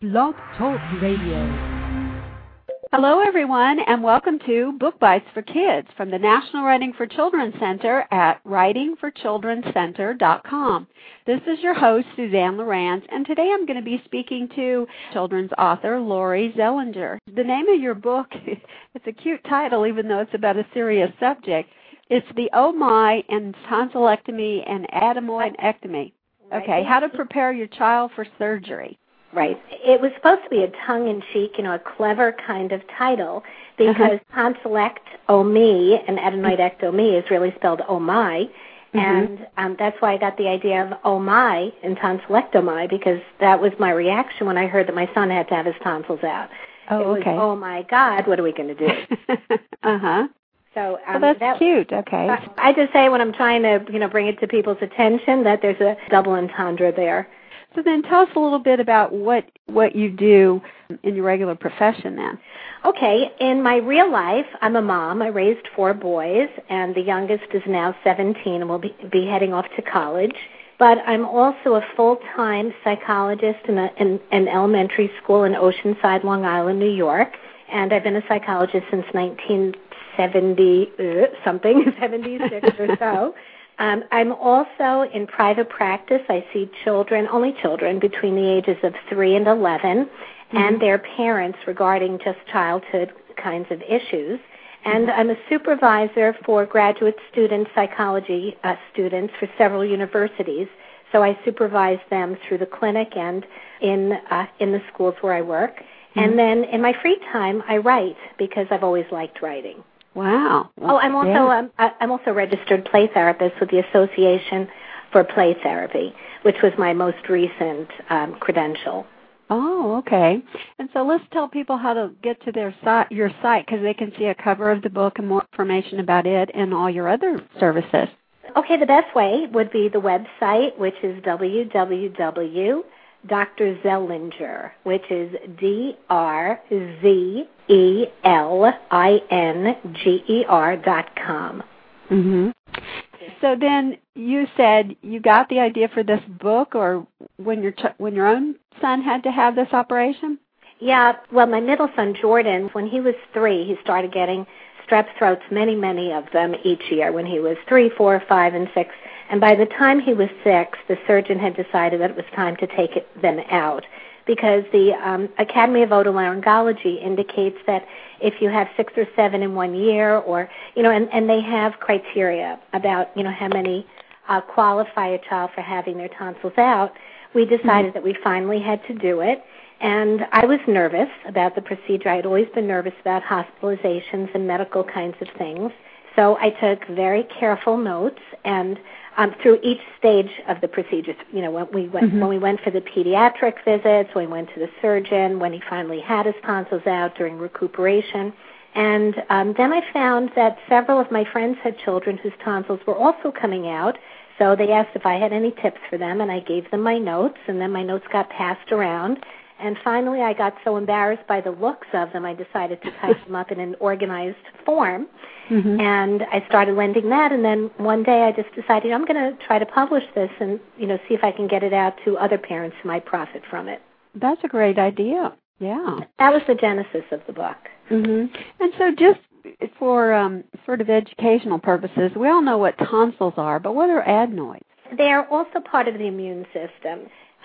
Blog Talk Radio. Hello, everyone, and welcome to Book Bites for Kids from the National Writing for Children Center at writingforchildrencenter.com. This is your host, Suzanne Lorance, and today I'm going to be speaking to children's author, Lori Zelinger. The name of your book, it's a cute title, even though it's about a serious subject. It's The Oh My and Tonsillectomy and Adenoidectomy. Okay, how to prepare your child for surgery. Right. It was supposed to be a tongue-in-cheek, a clever kind of title because tonsillectomy and adenoidectomy is really spelled oh my, and that's why I got the idea of oh my and tonsillectomy because that was my reaction when I heard that my son had to have his tonsils out. Oh my God, what are we going to do? So well, that's cute. Okay. I just say when I'm trying to, bring it to people's attention that there's a double entendre there. So then tell us a little bit about what you do in your regular profession then. Okay. In my real life, I'm a mom. I raised 4 boys, and the youngest is now 17 and will be heading off to college. But I'm also a full-time psychologist in an elementary school in Oceanside, Long Island, New York. And I've been a psychologist since 1970-something, 76 or so. I'm also in private practice. I see only children between the ages of 3 and 11 and their parents regarding just childhood kinds of issues. And I'm a supervisor for graduate student psychology students for several universities. So I supervise them through the clinic and in the schools where I work. And then in my free time, I write because I've always liked writing. Wow. I'm also a registered play therapist with the Association for Play Therapy, which was my most recent credential. Oh, okay. And so let's tell people how to get to your site because they can see a cover of the book and more information about it and all your other services. Okay, the best way would be the website, which is Dr. Zelinger, which is DrZelinger.com. So then you said you got the idea for this book, or when your own son had to have this operation? Yeah. Well, my middle son Jordan, when he was 3, he started getting strep throats, many of them each year. When he was 3, 4, 5, and 6. And by the time he was 6, the surgeon had decided that it was time to take them out because the Academy of Otolaryngology indicates that if you have 6 or 7 in 1 year or, and they have criteria about, how many qualify a child for having their tonsils out, we decided that we finally had to do it. And I was nervous about the procedure. I had always been nervous about hospitalizations and medical kinds of things. So I took very careful notes and through each stage of the procedure, when we went for the pediatric visits, when we went to the surgeon, when he finally had his tonsils out during recuperation. And then I found that several of my friends had children whose tonsils were also coming out. So they asked if I had any tips for them, and I gave them my notes, and then my notes got passed around. And finally, I got so embarrassed by the looks of them, I decided to type them up in an organized form. And I started lending that. And then one day I just decided I'm going to try to publish this and, see if I can get it out to other parents who might profit from it. That's a great idea. Yeah. That was the genesis of the book. And so just for sort of educational purposes, we all know what tonsils are, but what are adenoids? They are also part of the immune system.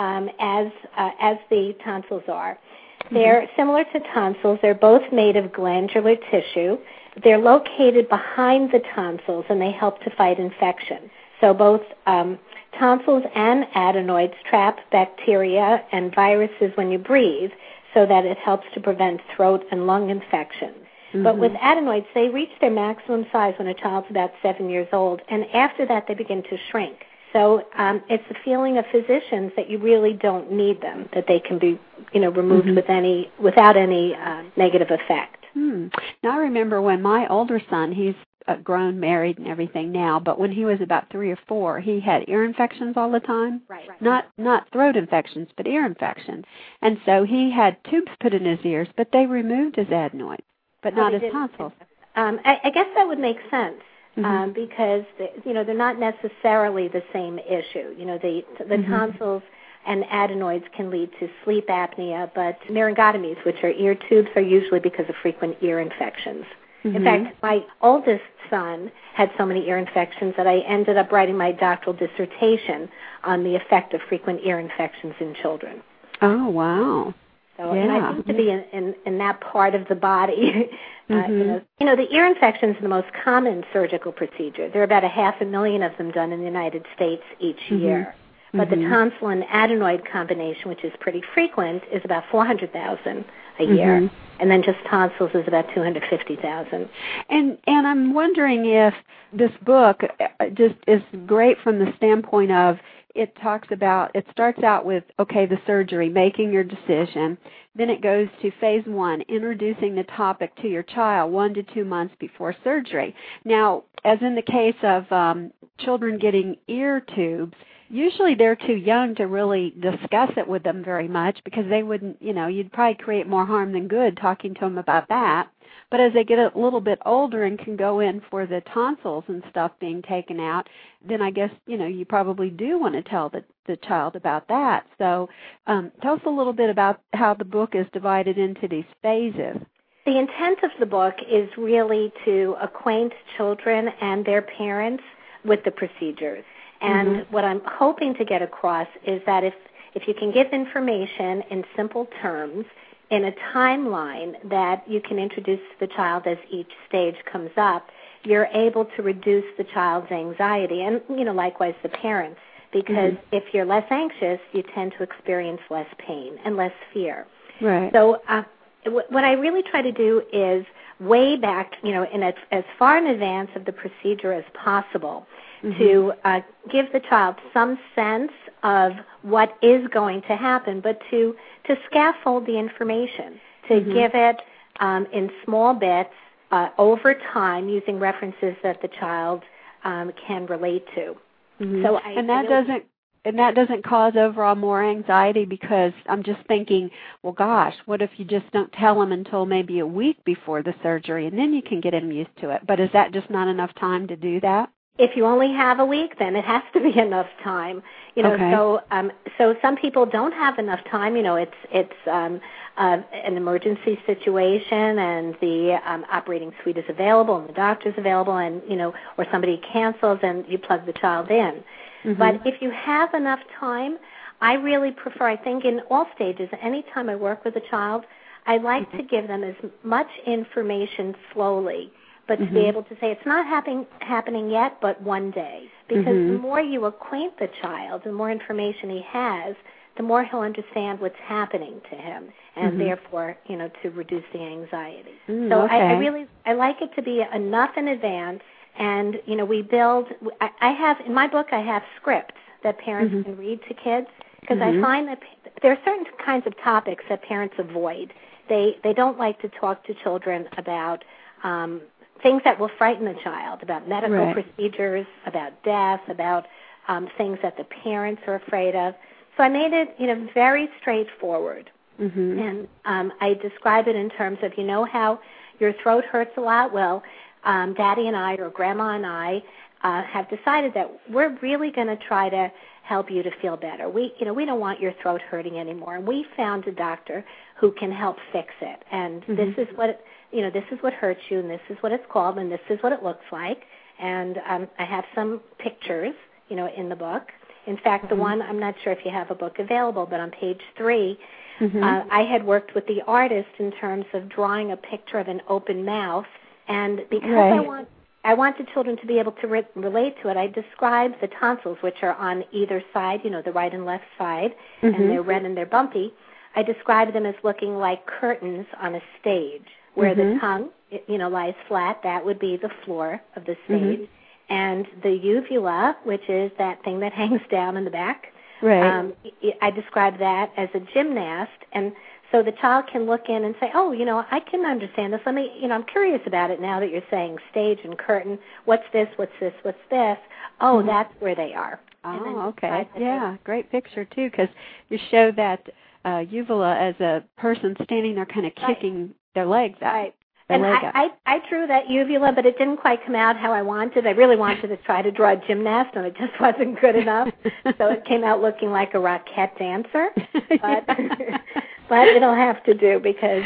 As the tonsils are. They're similar to tonsils. They're both made of glandular tissue. They're located behind the tonsils, and they help to fight infection. So both tonsils and adenoids trap bacteria and viruses when you breathe so that it helps to prevent throat and lung infections. But with adenoids, they reach their maximum size when a child's about 7 years old, and after that they begin to shrink. So it's the feeling of physicians that you really don't need them, that they can be, removed without any negative effect. Now I remember when my older son, he's grown, married, and everything now, but when he was about 3 or 4, he had ear infections all the time. Right. Not throat infections, but ear infections. And so he had tubes put in his ears, but they removed his adenoids, but not his tonsils. I guess that would make sense. Because they're not necessarily the same issue. The tonsils and adenoids can lead to sleep apnea, but laryngotomies, which are ear tubes, are usually because of frequent ear infections. Mm-hmm. In fact, my oldest son had so many ear infections that I ended up writing my doctoral dissertation on the effect of frequent ear infections in children. Oh, wow. So, and I seem to be in that part of the body. The ear infections are the most common surgical procedure. There are about 500,000 of them done in the United States each year. But the tonsil and adenoid combination, which is pretty frequent, is about 400,000 a year. And then just tonsils is about 250,000. And I'm wondering if this book just is great from the standpoint of it starts out with, okay, the surgery, making your decision. Then it goes to phase 1, introducing the topic to your child 1 to 2 months before surgery. Now, as in the case of children getting ear tubes, usually they're too young to really discuss it with them very much because they wouldn't, you'd probably create more harm than good talking to them about that. But as they get a little bit older and can go in for the tonsils and stuff being taken out, then I guess, you probably do want to tell the child about that. So tell us a little bit about how the book is divided into these phases. The intent of the book is really to acquaint children and their parents with the procedures. And what I'm hoping to get across is that if you can give information in simple terms, in a timeline that you can introduce to the child as each stage comes up, you're able to reduce the child's anxiety and, likewise the parents, because if you're less anxious, you tend to experience less pain and less fear. Right. So what I really try to do is way back, as far in advance of the procedure as possible, to give the child some sense of what is going to happen, but to scaffold the information, to give it in small bits over time using references that the child can relate to. So that doesn't cause overall more anxiety, because I'm just thinking, well, gosh, what if you just don't tell them until maybe a week before the surgery, and then you can get them used to it? But is that just not enough time to do that? If you only have a week, then it has to be enough time. Okay. So some people don't have enough time. It's an emergency situation, and the operating suite is available, and the doctor's available, and or somebody cancels, and you plug the child in. But if you have enough time, I really prefer. I think in all stages, anytime I work with a child, I like to give them as much information slowly, but to be able to say it's not happening yet, but one day. Because the more you acquaint the child, the more information he has, the more he'll understand what's happening to him, and therefore, to reduce the anxiety. So okay. I like it to be enough in advance, and, we build, I have, in my book, I have scripts that parents can read to kids, because I find that there are certain kinds of topics that parents avoid. They don't like to talk to children about things that will frighten the child, about medical procedures, about death, about things that the parents are afraid of. So I made it, very straightforward. And I describe it in terms of, how your throat hurts a lot? Well, Daddy and I, or Grandma and I, have decided that we're really going to try to help you to feel better. We don't want your throat hurting anymore. And we found a doctor who can help fix it. And this is what this is what hurts you, and this is what it's called, and this is what it looks like. And I have some pictures, in the book. In fact, the one, I'm not sure if you have a book available, but on page 3, I had worked with the artist in terms of drawing a picture of an open mouth. And because I want the children to be able to relate to it, I described the tonsils, which are on either side, the right and left side, and they're red and they're bumpy. I described them as looking like curtains on a stage, where the tongue, lies flat. That would be the floor of the stage. And the uvula, which is that thing that hangs down in the back, I described that as a gymnast. And so the child can look in and say, oh, I can understand this. Let me, I'm curious about it now that you're saying stage and curtain. What's this? What's this? What's this? Oh, that's where they are. Oh, okay. Yeah, great picture, too, because you show that uvula as a person standing there kind of kicking their legs up. Right. And I drew that uvula, but it didn't quite come out how I wanted. I really wanted to try to draw a gymnast, and it just wasn't good enough. So it came out looking like a Rockette dancer. But it'll have to do because,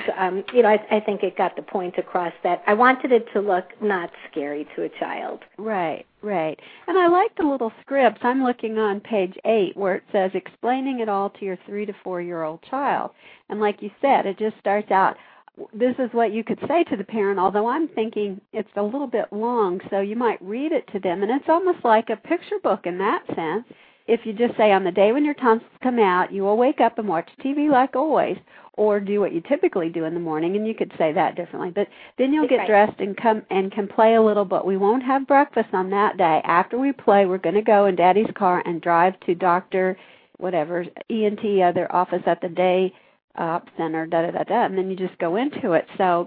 I think it got the point across that I wanted it to look not scary to a child. Right. And I like the little scripts. I'm looking on page 8 where it says, explaining it all to your 3 to 4-year-old child. And like you said, it just starts out, this is what you could say to the parent, although I'm thinking it's a little bit long, so you might read it to them. And it's almost like a picture book in that sense. If you just say, on the day when your tonsils come out, you will wake up and watch TV like always, or do what you typically do in the morning, and you could say that differently. But then you'll get dressed and can play a little, but we won't have breakfast on that day. After we play, we're going to go in Daddy's car and drive to Dr. whatever, ENT, other office at the day center, and then you just go into it. So,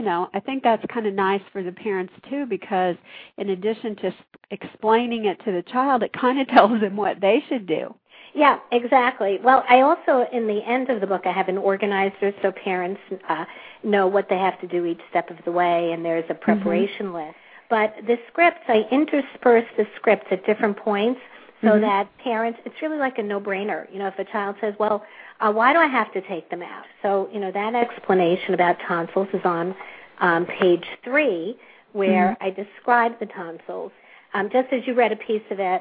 I think that's kind of nice for the parents, too, because in addition to explaining it to the child, it kind of tells them what they should do. Yeah, exactly. Well, I also, in the end of the book, I have an organizer so parents know what they have to do each step of the way, and there's a preparation list. But the scripts, I intersperse the scripts at different points so that parents, it's really like a no-brainer. If a child says, well, why do I have to take them out? So, that explanation about tonsils is on page 3, where I describe the tonsils. Just as you read a piece of it,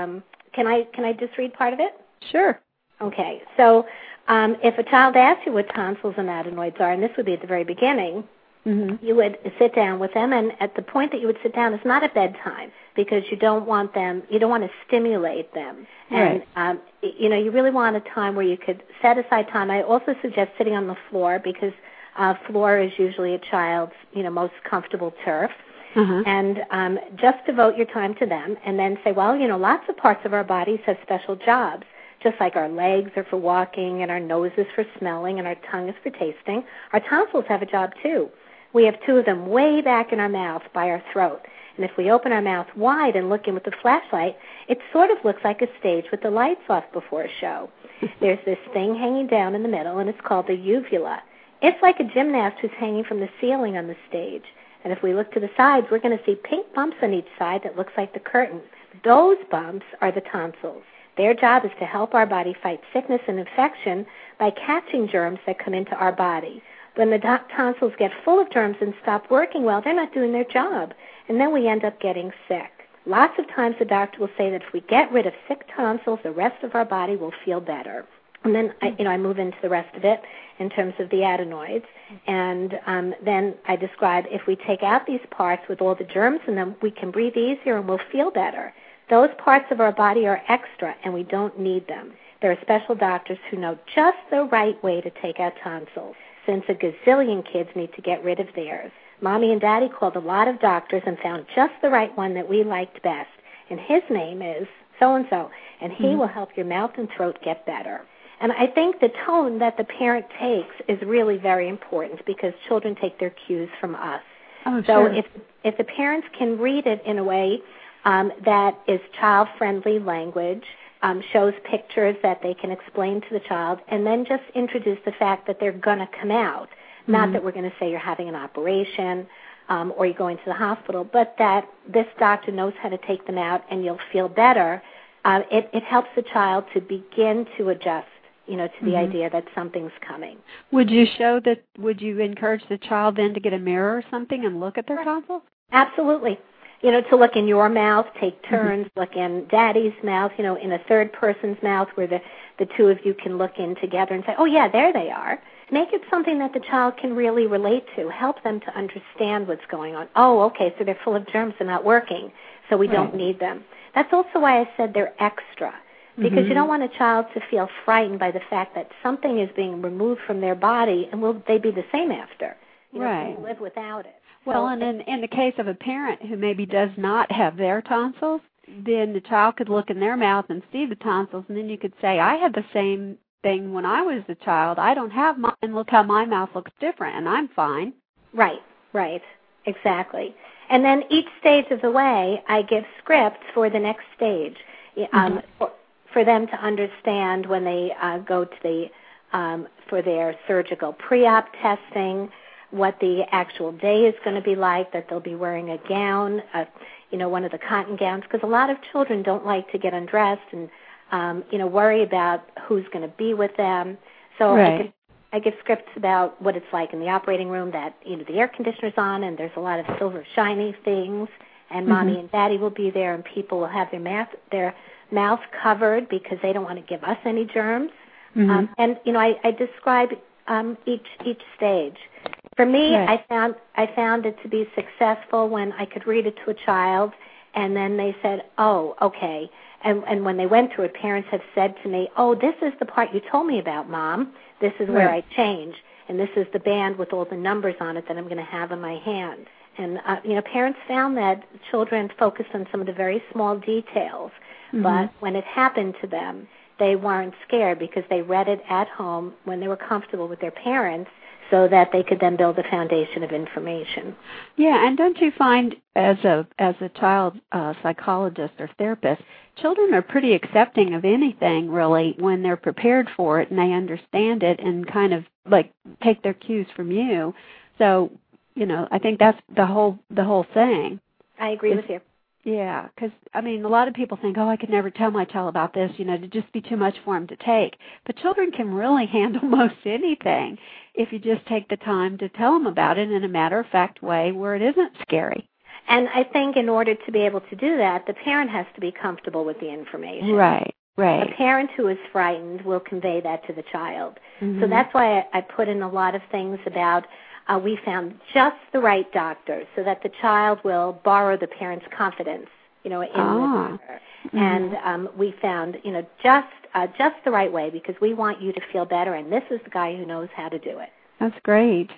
can I just read part of it? Sure. Okay. So if a child asks you what tonsils and adenoids are, and this would be at the very beginning, you would sit down with them, and at the point that you would sit down is not at bedtime because you don't want to stimulate them. Right. And, you really want a time where you could set aside time. I also suggest sitting on the floor because floor is usually a child's, most comfortable turf. And just devote your time to them and then say, well, lots of parts of our bodies have special jobs, just like our legs are for walking and our nose is for smelling and our tongue is for tasting. Our tonsils have a job, too. We have 2 of them way back in our mouth by our throat. And if we open our mouth wide and look in with the flashlight, it sort of looks like a stage with the lights off before a show. There's this thing hanging down in the middle, and it's called the uvula. It's like a gymnast who's hanging from the ceiling on the stage. And if we look to the sides, we're going to see pink bumps on each side that looks like the curtain. Those bumps are the tonsils. Their job is to help our body fight sickness and infection by catching germs that come into our body. When the tonsils get full of germs and stop working well, they're not doing their job, and then we end up getting sick. Lots of times the doctor will say that if we get rid of sick tonsils, the rest of our body will feel better. And then I move into the rest of it in terms of the adenoids. And then I describe if we take out these parts with all the germs in them, we can breathe easier and we'll feel better. Those parts of our body are extra, and we don't need them. There are special doctors who know just the right way to take out tonsils, since a gazillion kids need to get rid of theirs. Mommy and Daddy called a lot of doctors and found just the right one that we liked best. And his name is so-and-so, and he will help your mouth and throat get better. And I think the tone that the parent takes is really very important because children take their cues from us. Oh, so sure. if the parents can read it in a way that is child-friendly language, shows pictures that they can explain to the child, and then just introduce the fact that they're going to come out. Not that we're going to say you're having an operation or you're going to the hospital, but that this doctor knows how to take them out and you'll feel better. It helps the child to begin to adjust, to the idea that something's coming. Would you encourage the child then to get a mirror or something and look at their tonsils? Absolutely. To look in your mouth, take turns, look in Daddy's mouth, in a third person's mouth where the 2 of you can look in together and say, oh, yeah, there they are. Make it something that the child can really relate to. Help them to understand what's going on. Oh, okay, so they're full of germs. They're not working, so we don't need them. That's also why I said they're extra, because you don't want a child to feel frightened by the fact that something is being removed from their body, and will they be the same after? Can live without it. Well, and in the case of a parent who maybe does not have their tonsils, then the child could look in their mouth and see the tonsils, and then you could say, I had the same thing when I was a child. I don't have mine. Look how my mouth looks different, and I'm fine. Right, exactly. And then each stage of the way, I give scripts for the next stage for them to understand when they go to for their surgical pre-op testing. what the actual day is going to be like, that they'll be wearing a gown, one of the cotton gowns, because a lot of children don't like to get undressed and, worry about who's going to be with them. So right. I give scripts about what it's like in the operating room, that, the air conditioner's on and there's a lot of silver shiny things, and Mommy and Daddy will be there, and people will have their mouth covered because they don't want to give us any germs. And, I describe each stage. For me, right. I found it to be successful when I could read it to a child, and then they said, oh, okay. And when they went through it, parents have said to me, oh, this is the part you told me about, Mom. This is where I change, and this is the band with all the numbers on it that I'm going to have in my hand. And, parents found that children focused on some of the very small details, but when it happened to them, they weren't scared because they read it at home when they were comfortable with their parents, so that they could then build a foundation of information. Yeah, and don't you find as a child psychologist or therapist, children are pretty accepting of anything, really, when they're prepared for it and they understand it and kind of like take their cues from you. So, I think that's the whole thing. I agree with you. Yeah, because, a lot of people think, I could never tell my child about this, it'd just be too much for him to take. But children can really handle most anything if you just take the time to tell them about it in a matter-of-fact way where it isn't scary. And I think in order to be able to do that, the parent has to be comfortable with the information. Right. A parent who is frightened will convey that to the child. So that's why I put in a lot of things about we found just the right doctor so that the child will borrow the parent's confidence, in the doctor. And we found, just the right way because we want you to feel better, and this is the guy who knows how to do it. That's great.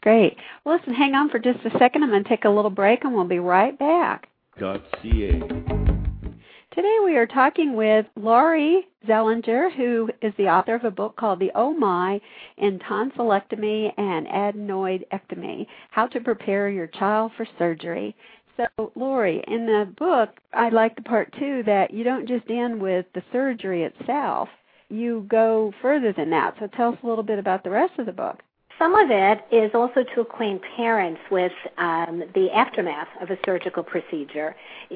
Well, listen, hang on for just a second. I'm going to take a little break, and we'll be right back. .ca. Today we are talking with Laurie Zelinger, who is the author of a book called The Oh My in Tonsillectomy and Adenoidectomy, How to Prepare Your Child for Surgery. So, Laurie, in the book, I like the part, too, that you don't just end with the surgery itself. You go further than that. So tell us a little bit about the rest of the book. Some of it is also to acquaint parents with the aftermath of a surgical procedure.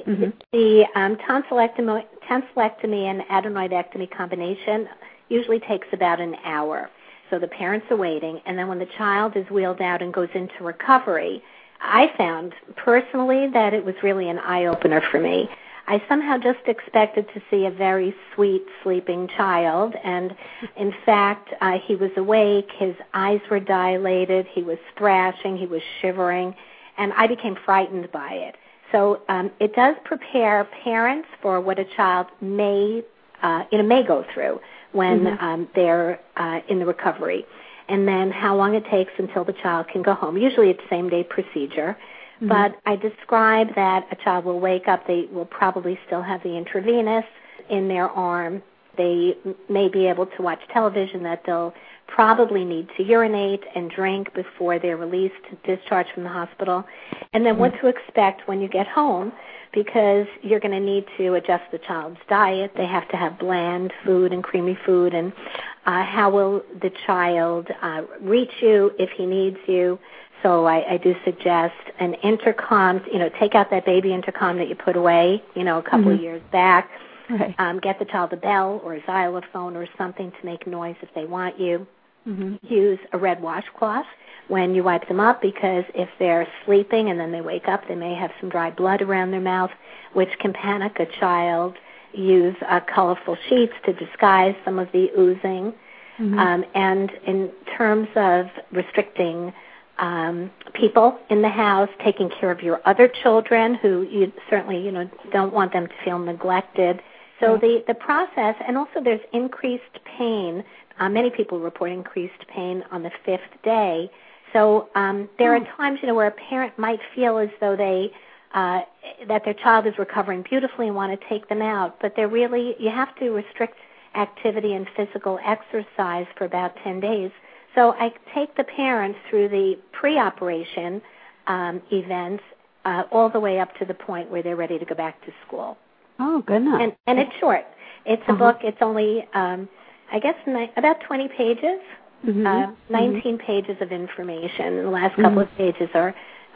The tonsillectomy and adenoidectomy combination usually takes about an hour. So the parents are waiting, and then when the child is wheeled out and goes into recovery, I found personally that it was really an eye-opener for me. I somehow just expected to see a very sweet, sleeping child, and in fact, he was awake, his eyes were dilated, he was thrashing, he was shivering, and I became frightened by it. So it does prepare parents for what a child may go through when they're in the recovery, and then how long it takes until the child can go home. Usually it's same-day procedure. But I describe that a child will wake up, they will probably still have the intravenous in their arm. They may be able to watch television, that they'll probably need to urinate and drink before they're released, discharged from the hospital. And then what to expect when you get home, because you're going to need to adjust the child's diet. They have to have bland food and creamy food. And how will the child reach you if he needs you? So I do suggest an intercom, take out that baby intercom that you put away, a couple of years back. Right. Get the child a bell or a xylophone or something to make noise if they want you. Use a red washcloth when you wipe them up, because if they're sleeping and then they wake up, they may have some dry blood around their mouth, which can panic a child. Use colorful sheets to disguise some of the oozing. And in terms of restricting people in the house, taking care of your other children who you certainly, don't want them to feel neglected. So the process, and also there's increased pain. Many people report increased pain on the 5th day. So there are times, where a parent might feel as though that their child is recovering beautifully and want to take them out, but you have to restrict activity and physical exercise for about 10 days. So I take the parents through the pre-operation events all the way up to the point where they're ready to go back to school. Oh, goodness. And it's short. It's a book. It's only, about 20 pages. 19 pages of information. And the last couple of pages are,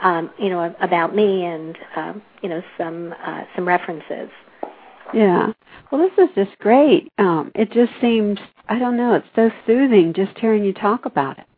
about me and, some references. Yeah. Well, this is just great. It just seems, I don't know, it's so soothing just hearing you talk about it.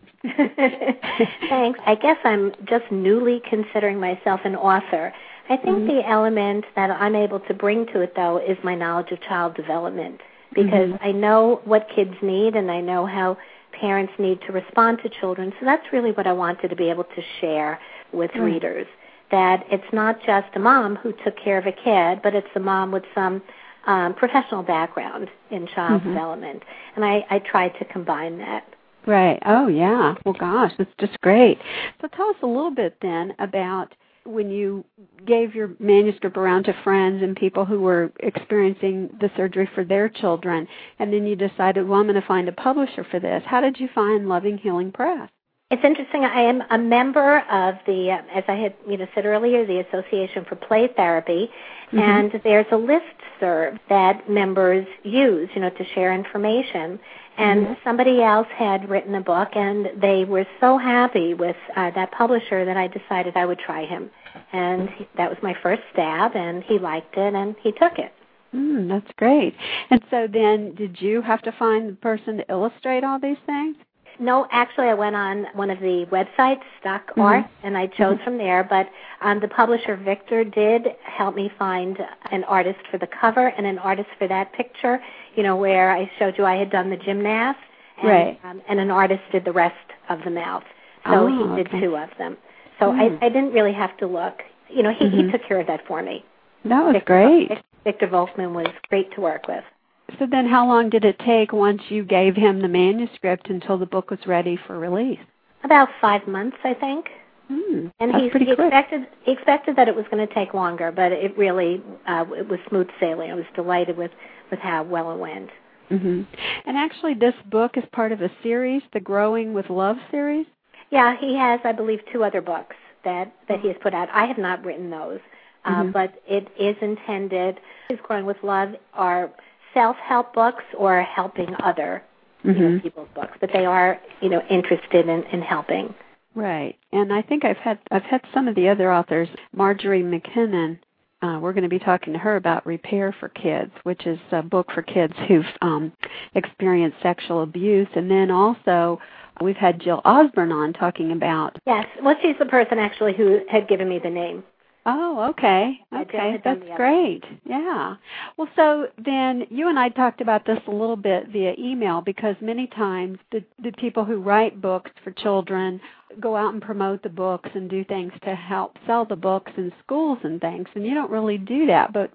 Thanks. I guess I'm just newly considering myself an author. I think the element that I'm able to bring to it, though, is my knowledge of child development, because I know what kids need and I know how parents need to respond to children. So that's really what I wanted to be able to share with readers, that it's not just a mom who took care of a kid, but it's a mom with some professional background in child development. And I tried to combine that. Right. Oh, yeah. Well, gosh, that's just great. So tell us a little bit then about when you gave your manuscript around to friends and people who were experiencing the surgery for their children, and then you decided, well, I'm going to find a publisher for this. How did you find Loving Healing Press? It's interesting. I am a member of the, as I had said earlier, the Association for Play Therapy, and there's a listserv that members use, to share information. And somebody else had written a book, and they were so happy with that publisher that I decided I would try him. And that was my first stab, and he liked it, and he took it. That's great. And so then did you have to find the person to illustrate all these things? No, actually, I went on one of the websites, Stock Art, and I chose from there. But the publisher, Victor, did help me find an artist for the cover and an artist for that picture, where I showed you I had done the gymnast. And, and an artist did the rest of the mouth. So he did two of them. So I didn't really have to look. He took care of that for me. That was great. Victor Volkman was great to work with. So then how long did it take once you gave him the manuscript until the book was ready for release? About 5 months, I think. And he expected that it was going to take longer, but it really it was smooth sailing. I was delighted with how well it went. And actually this book is part of a series, the Growing with Love series? Yeah, he has, I believe, 2 other books that he has put out. I have not written those, but it is intended. His Growing with Love are self-help books or helping other people's books, but they are interested in helping. Right, and I think I've had some of the other authors. Marjorie McKinnon, we're going to be talking to her about Repair for Kids, which is a book for kids who've experienced sexual abuse, and then also we've had Jill Osborne on talking about. Yes, well, she's the person actually who had given me the name. Oh, okay. Okay, that's great. Yeah. Well, so then you and I talked about this a little bit via email, because many times the people who write books for children go out and promote the books and do things to help sell the books in schools and things, and you don't really do that. But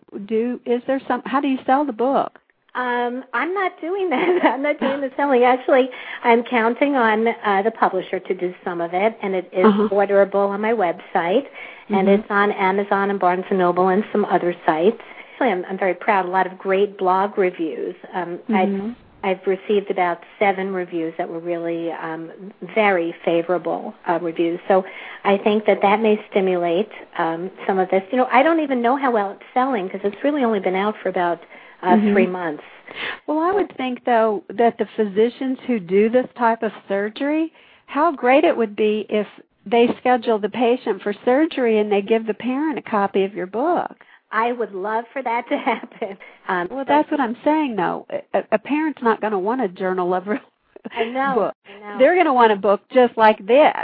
how do you sell the book? I'm not doing that. I'm not doing the selling. Actually, I'm counting on the publisher to do some of it, and it is orderable on my website, and it's on Amazon and Barnes & Noble and some other sites. Actually, I'm very proud. A lot of great blog reviews. I've received about 7 reviews that were really very favorable reviews. So I think that may stimulate some of this. I don't even know how well it's selling, because it's really only been out for about 3 months. Well, I would think, though, that the physicians who do this type of surgery, how great it would be if they schedule the patient for surgery and they give the parent a copy of your book. I would love for that to happen. Well, that's what I'm saying, though. A parent's not going to want a journal of book. I know. They're going to want a book just like this,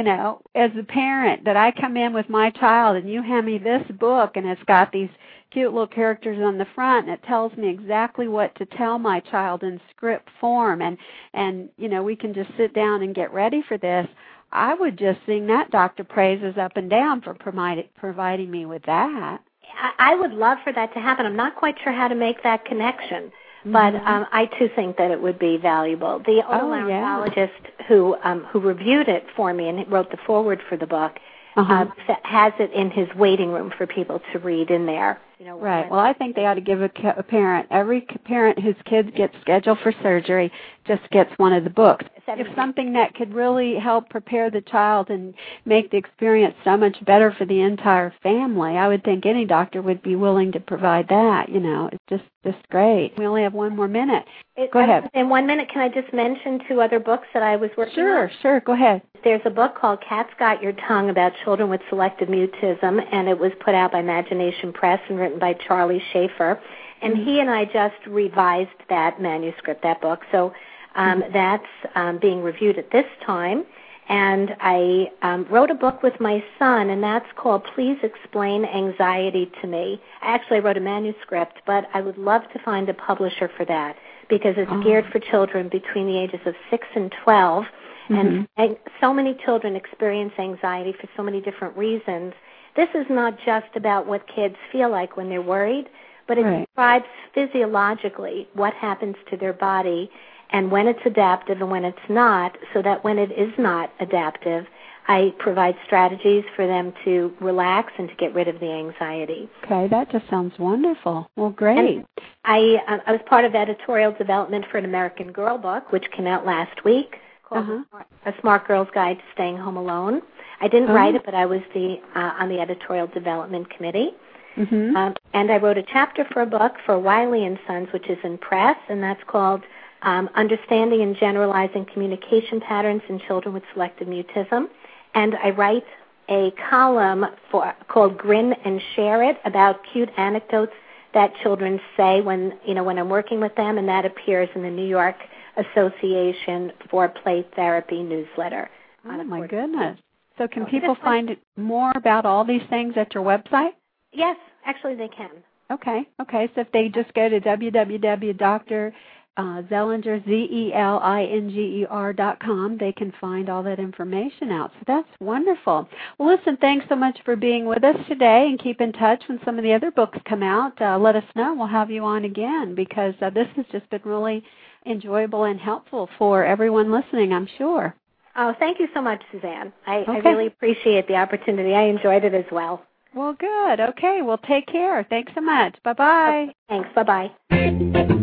as a parent, that I come in with my child and you hand me this book and it's got these cute little characters on the front and it tells me exactly what to tell my child in script form, and we can just sit down and get ready for this. I would just sing that Dr. Praises up and down for providing me with that. I would love for that to happen. I'm not quite sure how to make that connection, but I too think that it would be valuable. The otolaryngologist who reviewed it for me and wrote the foreword for the book has it in his waiting room for people to read in there. Right. Well, I think they ought to give a parent, every parent whose kids get scheduled for surgery just gets one of the books. If something that could really help prepare the child and make the experience so much better for the entire family, I would think any doctor would be willing to provide that. It's just great. We only have one more minute. Go ahead. In 1 minute, can I just mention 2 other books that I was working on? Sure. Go ahead. There's a book called Cat's Got Your Tongue about children with selective mutism, and it was put out by Imagination Press and written by Charlie Schaefer. And he and I just revised that manuscript, that book. So that's being reviewed at this time. And I wrote a book with my son, and that's called Please Explain Anxiety to Me. Actually, I wrote a manuscript, but I would love to find a publisher for that because it's geared for children between the ages of 6 and 12. And so many children experience anxiety for so many different reasons. This is not just about what kids feel like when they're worried, but it describes physiologically what happens to their body and when it's adaptive and when it's not, so that when it is not adaptive, I provide strategies for them to relax and to get rid of the anxiety. Okay, that just sounds wonderful. Well, great. And I was part of editorial development for an American Girl book, which came out last week, called A Smart Girl's Guide to Staying Home Alone. I didn't write it, but I was on the editorial development committee. And I wrote a chapter for a book for Wiley & Sons, which is in press, and that's called Understanding and Generalizing Communication Patterns in Children with Selective Mutism. And I write a column called Grin and Share It about cute anecdotes that children say when I'm working with them, and that appears in the New York Association for Play Therapy newsletter. Oh, my goodness. So can people find more about all these things at your website? Yes, actually they can. Okay. So if they just go to www.Zelinger.com, they can find all that information out. So that's wonderful. Well, listen, thanks so much for being with us today, and keep in touch when some of the other books come out. Let us know. We'll have you on again because this has just been really enjoyable and helpful for everyone listening, I'm sure. Oh, thank you so much, Suzanne. I really appreciate the opportunity. I enjoyed it as well. Well, good. Okay. Well, take care. Thanks so much. Bye-bye. Okay, thanks. Bye-bye.